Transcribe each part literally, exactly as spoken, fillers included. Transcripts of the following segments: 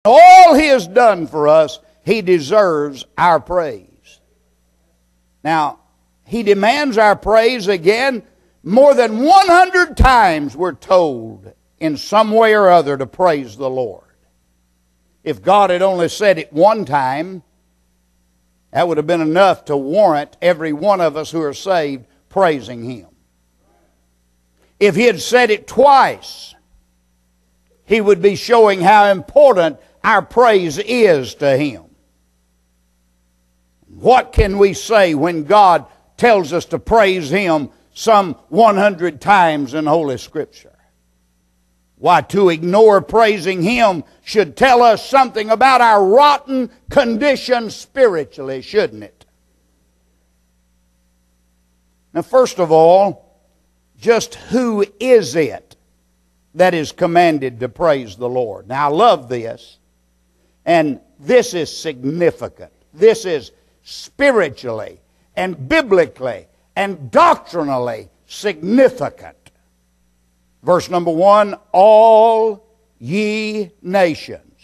All He has done for us, He deserves our praise. Now, He demands our praise again. More than one hundred times we're told in some way or other to praise the Lord. If God had only said it one time, that would have been enough to warrant every one of us who are saved praising Him. If He had said it twice, He would be showing how important our praise is to Him. What can we say when God tells us to praise Him some one hundred times in Holy Scripture? Why, to ignore praising Him should tell us something about our rotten condition spiritually, shouldn't it? Now, first of all, just who is it that is commanded to praise the Lord? Now, I love this, and this is significant. This is spiritually and biblically and doctrinally significant. Verse number one, all ye nations,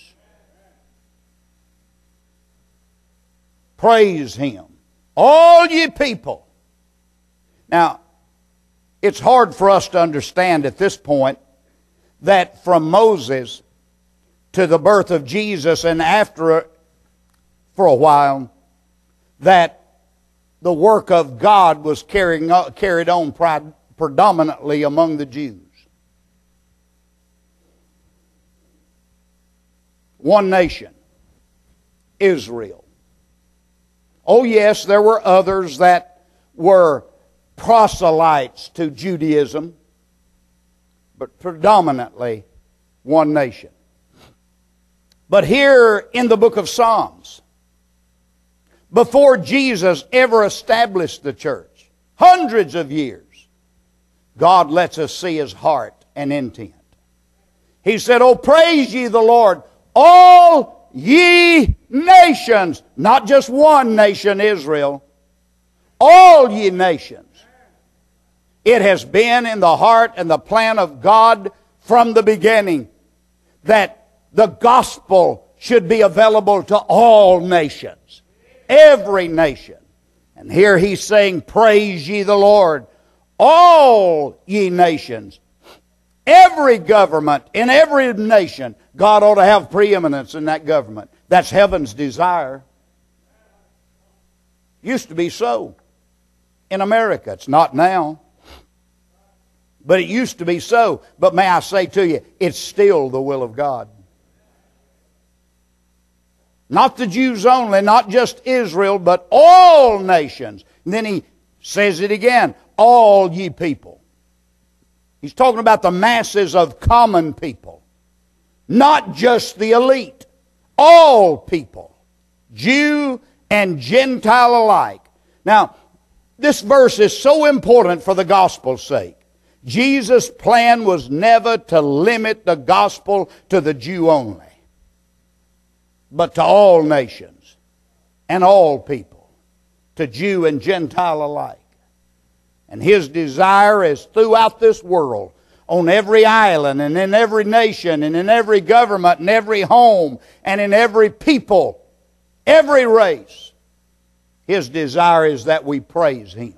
praise Him. All ye people. Now, it's hard for us to understand at this point that from Moses to the birth of Jesus and after for a while, that the work of God was carrying, carried on predominantly among the Jews. One nation, Israel. Oh yes, there were others that were proselytes to Judaism, but predominantly one nation. But here in the book of Psalms, before Jesus ever established the church, hundreds of years, God lets us see His heart and intent. He said, "Oh, praise ye the Lord, all ye nations," not just one nation, Israel, all ye nations. It has been in the heart and the plan of God from the beginning that the gospel should be available to all nations, every nation. And here He's saying, praise ye the Lord, all ye nations. Every government in every nation, God ought to have preeminence in that government. That's heaven's desire. Used to be so in America. It's not now. But it used to be so. But may I say to you, it's still the will of God. Not the Jews only, not just Israel, but all nations. And then He says it again, all ye people. He's talking about the masses of common people. Not just the elite. All people. Jew and Gentile alike. Now, this verse is so important for the gospel's sake. Jesus' plan was never to limit the gospel to the Jew only, but to all nations and all people, to Jew and Gentile alike. And His desire is throughout this world, on every island and in every nation and in every government and every home and in every people, every race. His desire is that we praise Him.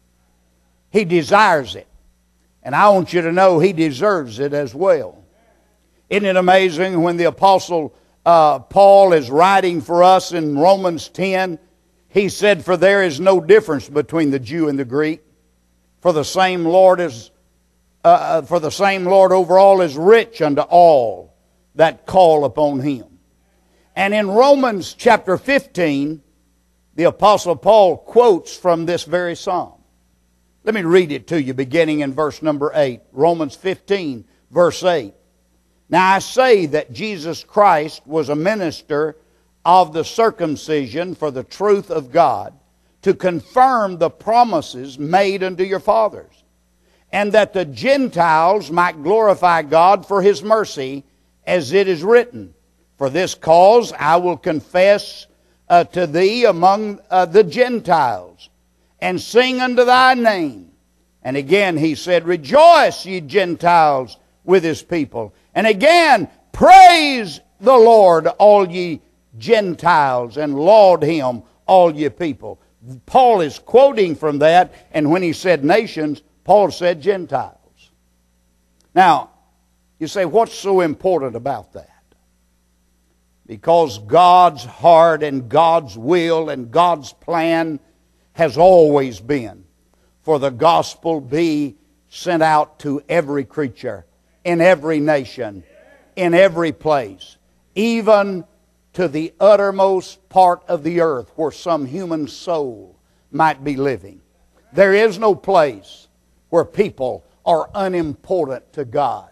He desires it. And I want you to know He deserves it as well. Isn't it amazing when the Apostle uh, Paul is writing for us in Romans ten, he said, "For there is no difference between the Jew and the Greek. For the same Lord is, uh, for the same Lord over all is rich unto all that call upon Him." And in Romans chapter fifteen, the Apostle Paul quotes from this very psalm. Let me read it to you beginning in verse number eight. Romans fifteen, verse eight. "Now I say that Jesus Christ was a minister of the circumcision for the truth of God, to confirm the promises made unto your fathers, and that the Gentiles might glorify God for His mercy, as it is written, For this cause I will confess uh, to thee among uh, the Gentiles, and sing unto thy name." And again He said, "Rejoice, ye Gentiles, with His people." And again, "Praise the Lord, all ye Gentiles, and laud him, all ye people. Paul is quoting from that, and when he said nations, Paul said Gentiles. Now, you say, what's so important about that? Because God's heart and God's will and God's plan has always been for the gospel be sent out to every creature, in every nation, in every place, even to the uttermost part of the earth where some human soul might be living. There is no place where people are unimportant to God.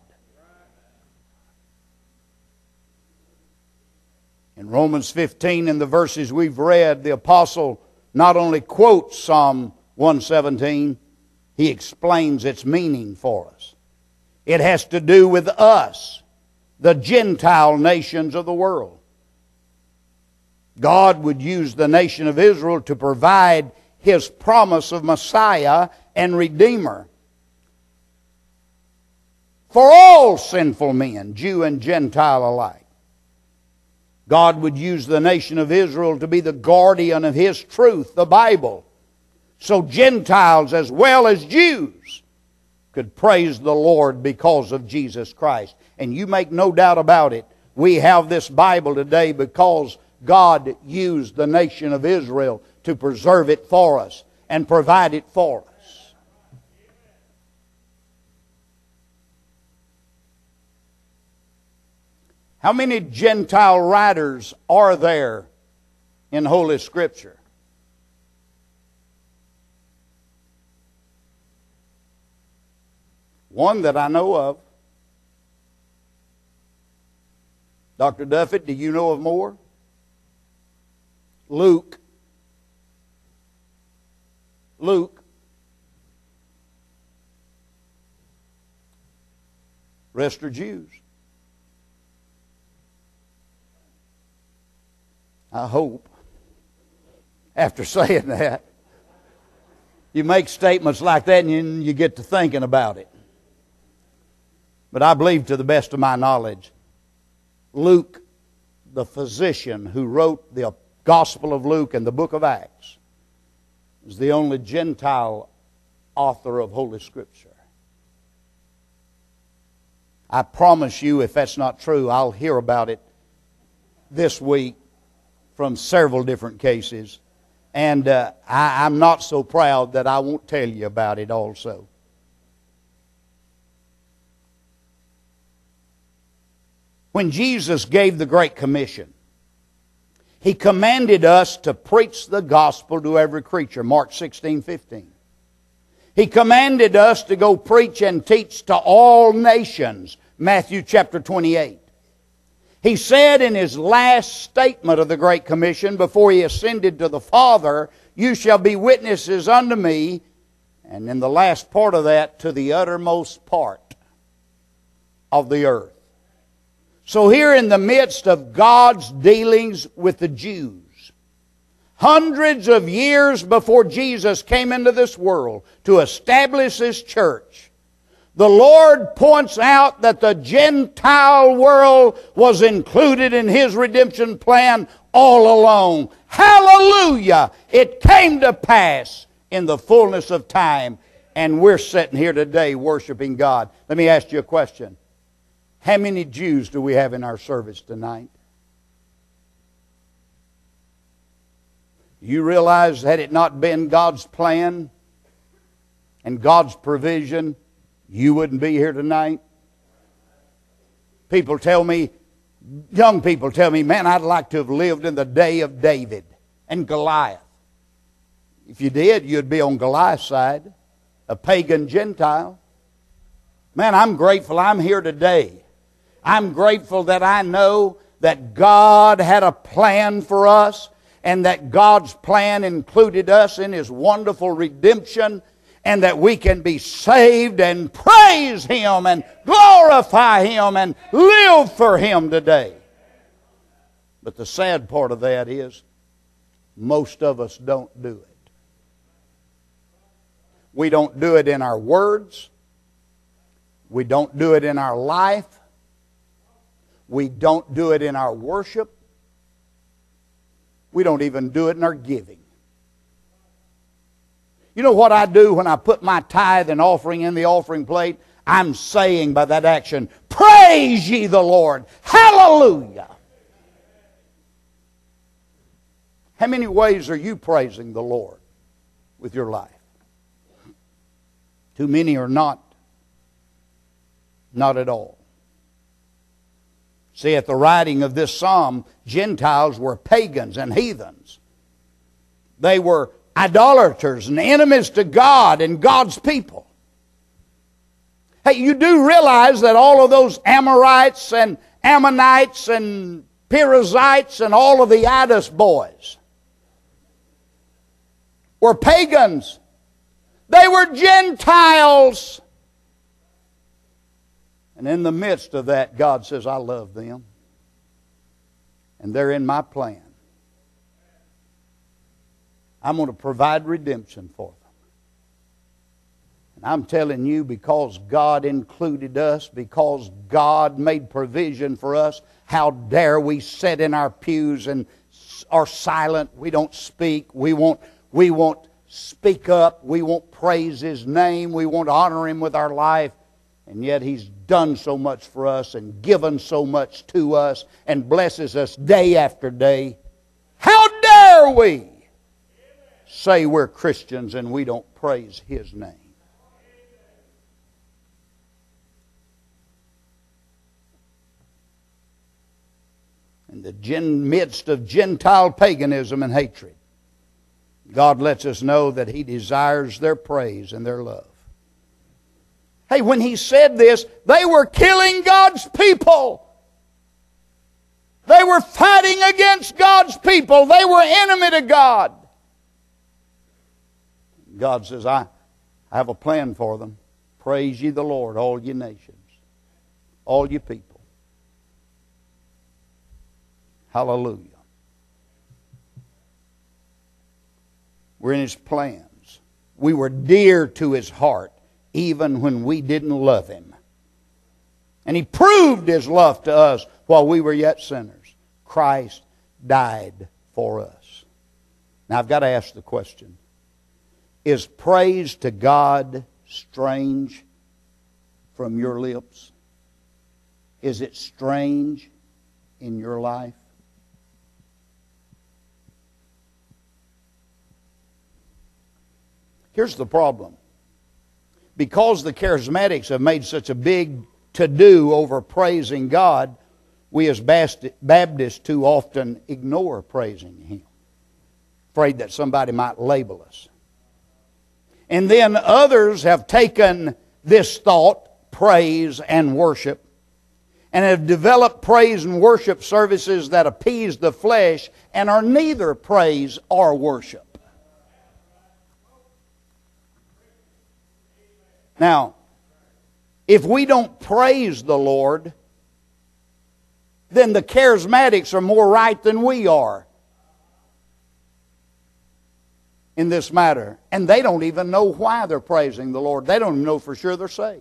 In Romans fifteen, in the verses we've read, the apostle not only quotes Psalm one seventeen, he explains its meaning for us. It has to do with us, the Gentile nations of the world. God would use the nation of Israel to provide His promise of Messiah and Redeemer for all sinful men, Jew and Gentile alike. God would use the nation of Israel to be the guardian of His truth, the Bible, so Gentiles as well as Jews could praise the Lord because of Jesus Christ. And you make no doubt about it, we have this Bible today because God used the nation of Israel to preserve it for us and provide it for us. How many Gentile writers are there in Holy Scripture? One that I know of. Doctor Duffett, do you know of more? Luke. Luke. Rest are Jews. I hope, after saying that, you make statements like that and you, you get to thinking about it. But I believe, to the best of my knowledge, Luke, the physician who wrote the Gospel of Luke and the book of Acts, is the only Gentile author of Holy Scripture. I promise you, if that's not true, I'll hear about it this week from several different cases. And uh, I, I'm not so proud that I won't tell you about it also. When Jesus gave the Great Commission, He commanded us to preach the gospel to every creature, Mark sixteen fifteen. He commanded us to go preach and teach to all nations, Matthew chapter twenty-eight. He said in His last statement of the Great Commission, before He ascended to the Father, "You shall be witnesses unto me," and in the last part of that, "to the uttermost part of the earth." So here in the midst of God's dealings with the Jews, hundreds of years before Jesus came into this world to establish His church, the Lord points out that the Gentile world was included in His redemption plan all along. Hallelujah! It came to pass in the fullness of time, and we're sitting here today worshiping God. Let me ask you a question. How many Jews do we have in our service tonight? You realize, had it not been God's plan and God's provision, you wouldn't be here tonight? People tell me, young people tell me, man, I'd like to have lived in the day of David and Goliath. If you did, you'd be on Goliath's side, a pagan Gentile. Man, I'm grateful I'm here today. I'm grateful that I know that God had a plan for us and that God's plan included us in His wonderful redemption, and that we can be saved and praise Him and glorify Him and live for Him today. But the sad part of that is most of us don't do it. We don't do it in our words. We don't do it in our life. We don't do it in our worship. We don't even do it in our giving. You know what I do when I put my tithe and offering in the offering plate? I'm saying by that action, praise ye the Lord. Hallelujah. How many ways are you praising the Lord with your life? Too many are not. Not at all. See, at the writing of this psalm, Gentiles were pagans and heathens. They were idolaters and enemies to God and God's people. Hey, you do realize that all of those Amorites and Ammonites and Perizzites and all of the Idas boys were pagans. They were Gentiles. And in the midst of that, God says, I love them. And they're in my plan. I'm going to provide redemption for them. And I'm telling you, because God included us, because God made provision for us, how dare we sit in our pews and are silent? We don't speak. We won't, we won't speak up. We won't praise His name. We won't honor Him with our life. And yet He's done so much for us and given so much to us and blesses us day after day. How dare we say we're Christians and we don't praise His name? In the gen- midst of Gentile paganism and hatred, God lets us know that He desires their praise and their love. Hey, when He said this, they were killing God's people. They were fighting against God's people. They were enemy to God. God says, I have a plan for them. Praise ye the Lord, all ye nations, all ye people. Hallelujah. We're in His plans. We were dear to His heart, even when we didn't love Him. And He proved His love to us while we were yet sinners. Christ died for us. Now I've got to ask the question, is praise to God strange from your lips? Is it strange in your life? Here's the problem. Because the charismatics have made such a big to-do over praising God, we as Baptists too often ignore praising Him, afraid that somebody might label us. And then others have taken this thought, praise and worship, and have developed praise and worship services that appease the flesh and are neither praise or worship. Now, if we don't praise the Lord, then the charismatics are more right than we are in this matter. And they don't even know why they're praising the Lord. They don't even know for sure they're saved.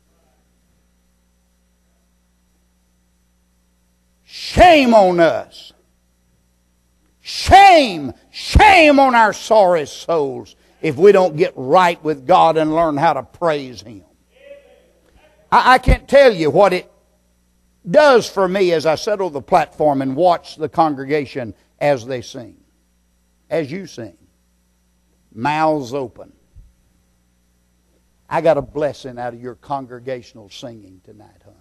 Shame on us. Shame, shame on our sorry souls if we don't get right with God and learn how to praise Him. I, I can't tell you what it does for me as I sit on the platform and watch the congregation as they sing, as you sing, mouths open. I got a blessing out of your congregational singing tonight, hon.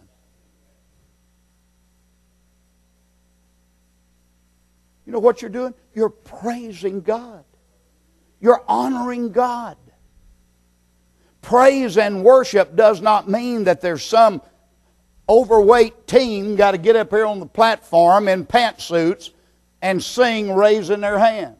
You know what you're doing? You're praising God. You're honoring God. Praise and worship does not mean that there's some overweight team got to get up here on the platform in pantsuits and sing raising their hands.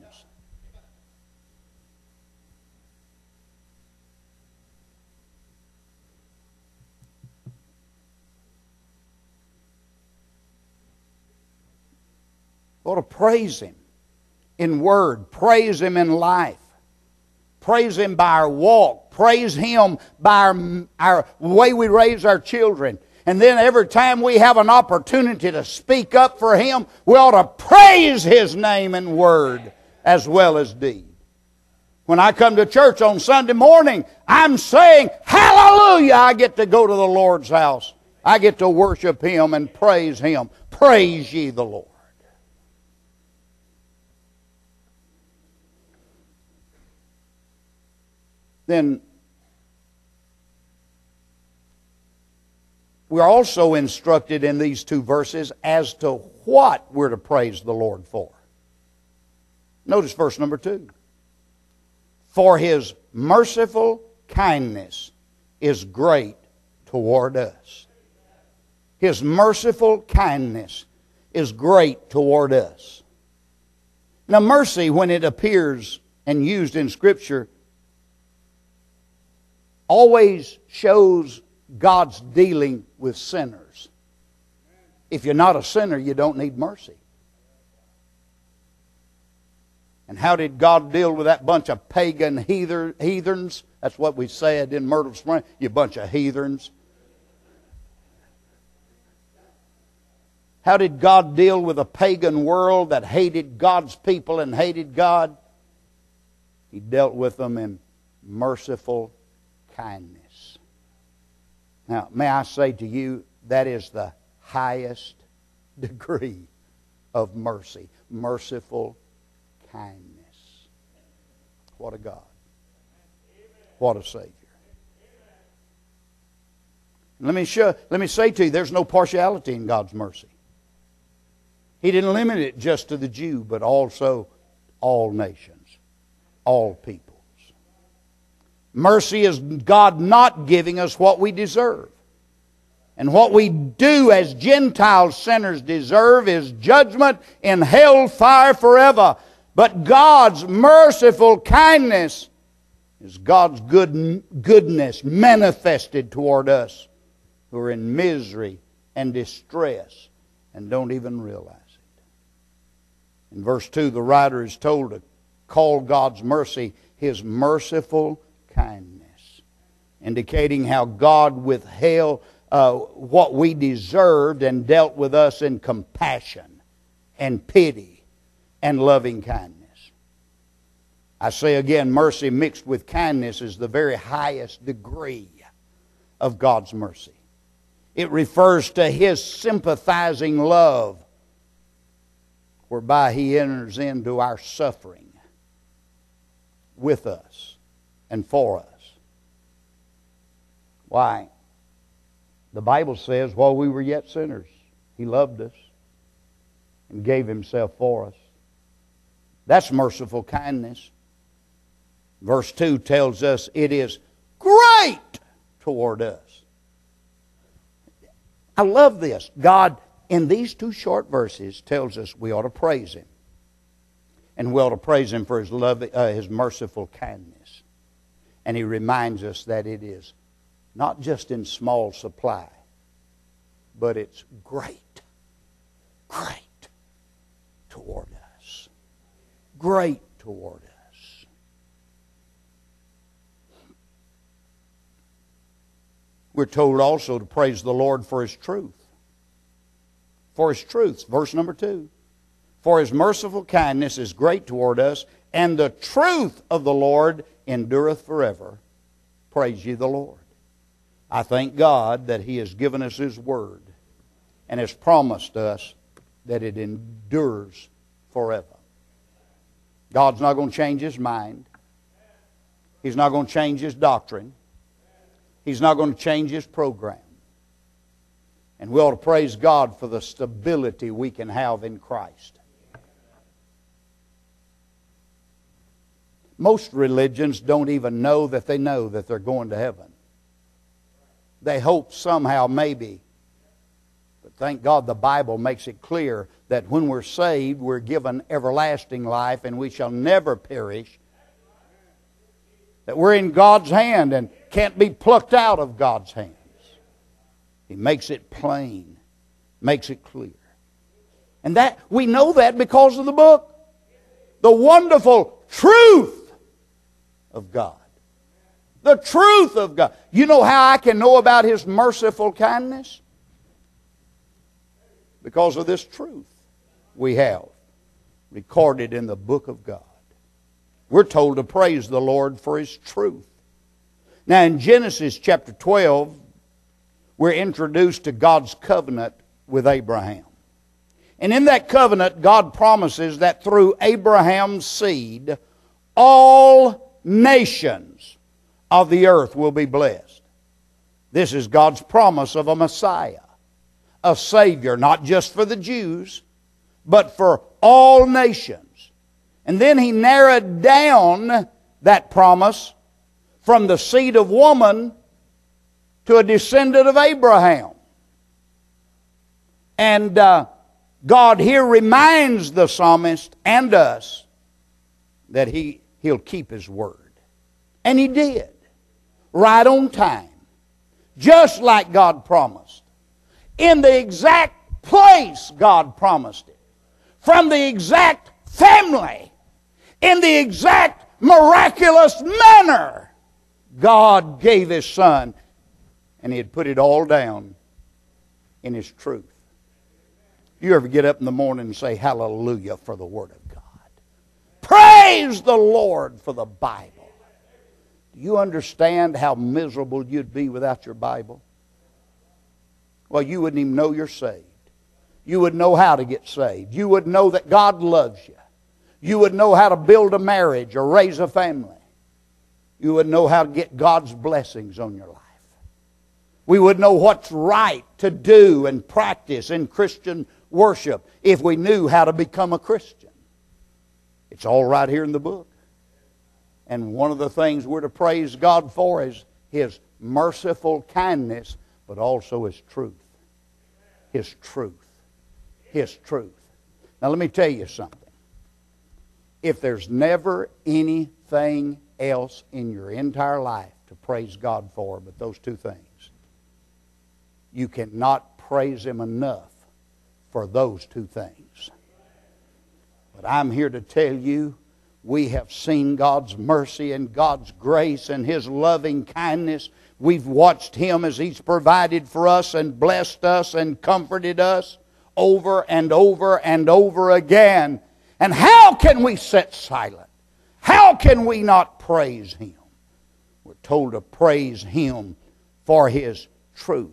We ought to praise Him in word, praise Him in life. Praise Him by our walk. Praise Him by our, our way we raise our children. And then every time we have an opportunity to speak up for Him, we ought to praise His name in word as well as deed. When I come to church on Sunday morning, I'm saying, hallelujah, I get to go to the Lord's house. I get to worship Him and praise Him. Praise ye the Lord. Then we're also instructed in these two verses as to what we're to praise the Lord for. Notice verse number two. For His merciful kindness is great toward us. His merciful kindness is great toward us. Now, mercy, when it appears and used in Scripture, always shows God's dealing with sinners. If you're not a sinner, you don't need mercy. And how did God deal with that bunch of pagan heathens? That's what we said in Myrtle Spring. You bunch of heathens. How did God deal with a pagan world that hated God's people and hated God? He dealt with them in merciful kindness. Now, may I say to you, that is the highest degree of mercy. Merciful kindness. What a God. What a Savior. Let me show, let me say to you, there's no partiality in God's mercy. He didn't limit it just to the Jew, but also all nations, all peoples. Mercy is God not giving us what we deserve. And what we do as Gentile sinners deserve is judgment in hell fire forever. But God's merciful kindness is God's good, goodness manifested toward us who are in misery and distress and don't even realize it. In verse two, the writer is told to call God's mercy His merciful kindness, indicating how God withheld uh, what we deserved and dealt with us in compassion and pity and loving kindness. I say again, mercy mixed with kindness is the very highest degree of God's mercy. It refers to His sympathizing love, whereby He enters into our suffering with us and for us. Why? The Bible says, while we were yet sinners, He loved us and gave Himself for us. That's merciful kindness. Verse two tells us it is great toward us. I love this. God, in these two short verses, tells us we ought to praise Him. And we ought to praise Him for His love, uh, His merciful kindness. And He reminds us that it is not just in small supply, but it's great, great toward us. Great toward us. We're told also to praise the Lord for His truth. For His truth. Verse number two. For His merciful kindness is great toward us, and the truth of the Lord endureth forever. Praise ye the Lord. I thank God that He has given us His Word and has promised us that it endures forever. God's not going to change His mind. He's not going to change His doctrine. He's not going to change His program. And we ought to praise God for the stability we can have in Christ. Most religions don't even know that they know that they're going to heaven. They hope somehow, maybe. But thank God the Bible makes it clear that when we're saved, we're given everlasting life and we shall never perish. That we're in God's hand and can't be plucked out of God's hands. He makes it plain, makes it clear. And that we know that because of the book. The wonderful truth of God. The truth of God. You know how I can know about His merciful kindness? Because of this truth we have recorded in the book of God. We're told to praise the Lord for His truth. Now in Genesis chapter twelve, we're introduced to God's covenant with Abraham. And in that covenant, God promises that through Abraham's seed, all nations of the earth will be blessed. This is God's promise of a Messiah, a Savior, not just for the Jews, but for all nations. And then He narrowed down that promise from the seed of woman to a descendant of Abraham. And uh, God here reminds the psalmist and us that he, He'll keep His word. And He did. Right on time. Just like God promised. In the exact place God promised it. From the exact family. In the exact miraculous manner God gave His Son. And He had put it all down in His truth. You ever get up in the morning and say, hallelujah for the Word of God? Praise the Lord for the Bible. Do you understand how miserable you'd be without your Bible? Well, you wouldn't even know you're saved. You wouldn't know how to get saved. You wouldn't know that God loves you. You wouldn't know how to build a marriage or raise a family. You wouldn't know how to get God's blessings on your life. We would know what's right to do and practice in Christian worship if we knew how to become a Christian. It's all right here in the book. And one of the things we're to praise God for is His merciful kindness, but also His truth. His truth. His truth. Now let me tell you something. If there's never anything else in your entire life to praise God for but those two things, you cannot praise Him enough for those two things. But I'm here to tell you, we have seen God's mercy and God's grace and His loving kindness. We've watched Him as He's provided for us and blessed us and comforted us over and over and over again. And how can we sit silent? How can we not praise Him? We're told to praise Him for His truth.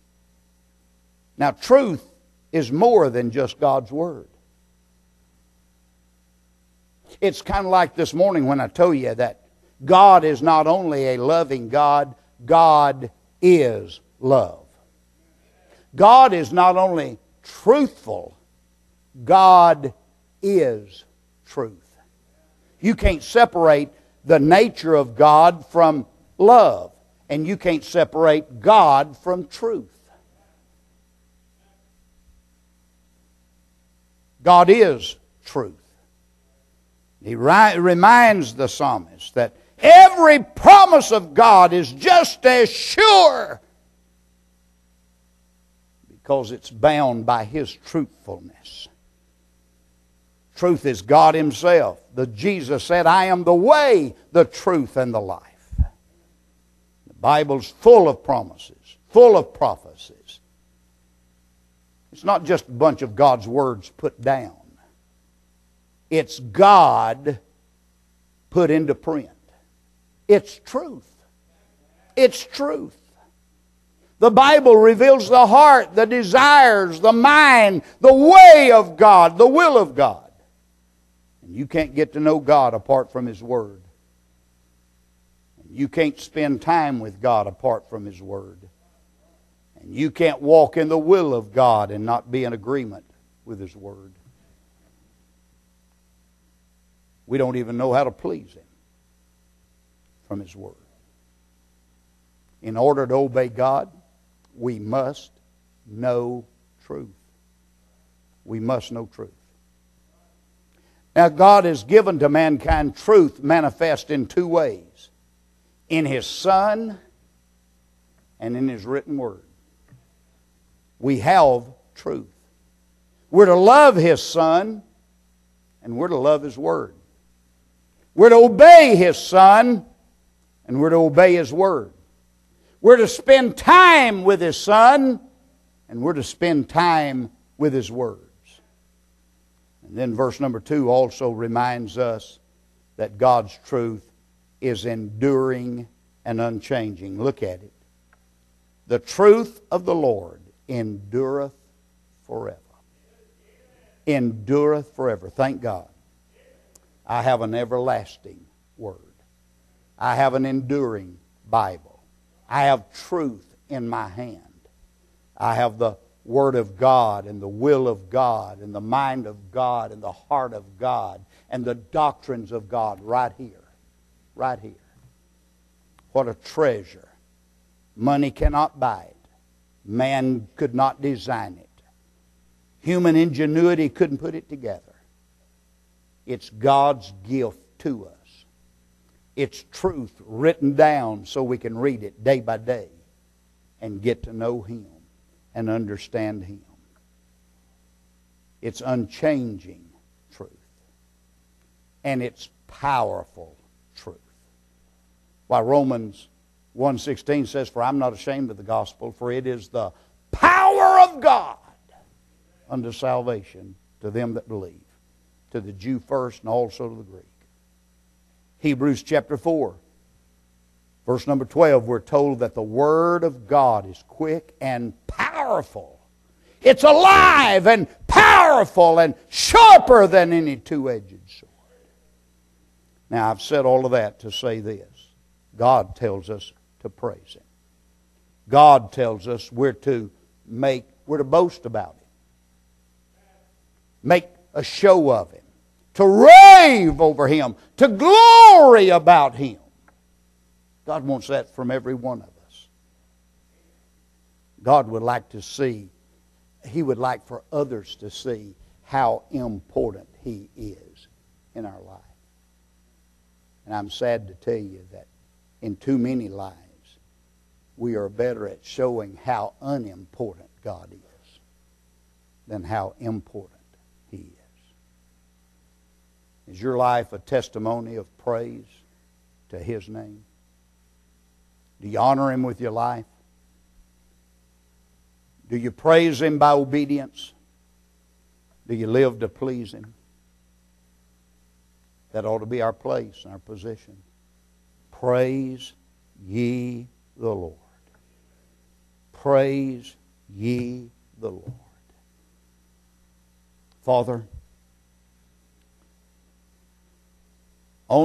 Now, truth is more than just God's Word. It's kind of like this morning when I told you that God is not only a loving God, God is love. God is not only truthful, God is truth. You can't separate the nature of God from love, and you can't separate God from truth. God is truth. He ri- reminds the psalmist that every promise of God is just as sure because it's bound by His truthfulness. Truth is God Himself. The Jesus said, I am the way, the truth, and the life. The Bible's full of promises, full of prophecies. It's not just a bunch of God's words put down. It's God put into print. It's truth. It's truth. The Bible reveals the heart, the desires, the mind, the way of God, the will of God. And you can't get to know God apart from His Word. You can't spend time with God apart from His Word. And you can't walk in the will of God and not be in agreement with His Word. We don't even know how to please Him from His Word. In order to obey God, we must know truth. We must know truth. Now, God has given to mankind truth manifest in two ways. In His Son and in His written Word. We have truth. We're to love His Son and we're to love His Word. We're to obey His Son and we're to obey His Word. We're to spend time with His Son and we're to spend time with His words. And then verse number two also reminds us that God's truth is enduring and unchanging. Look at it. The truth of the Lord endureth forever. Endureth forever. Thank God. I have an everlasting Word. I have an enduring Bible. I have truth in my hand. I have the Word of God and the will of God and the mind of God and the heart of God and the doctrines of God right here. Right here. What a treasure. Money cannot buy it. Man could not design it. Human ingenuity couldn't put it together. It's God's gift to us. It's truth written down so we can read it day by day and get to know Him and understand Him. It's unchanging truth. And it's powerful truth. Why Romans one sixteen says, "For I'm not ashamed of the gospel, for it is the power of God unto salvation to them that believe, to the Jew first and also to the Greek." Hebrews chapter four, verse number twelve, we're told that the Word of God is quick and powerful. It's alive and powerful and sharper than any two-edged sword. Now, I've said all of that to say this. God tells us to praise Him. God tells us we're to make, we're to boast about Him. Make a show of Him. To rave over Him. To glory about Him. God wants that from every one of us. God would like to see, He would like for others to see how important He is in our life. And I'm sad to tell you that in too many lives, we are better at showing how unimportant God is than how important He is. Is your life a testimony of praise to His name? Do you honor Him with your life? Do you praise Him by obedience? Do you live to please Him? That ought to be our place and our position. Praise ye the Lord. Praise ye the Lord. Father,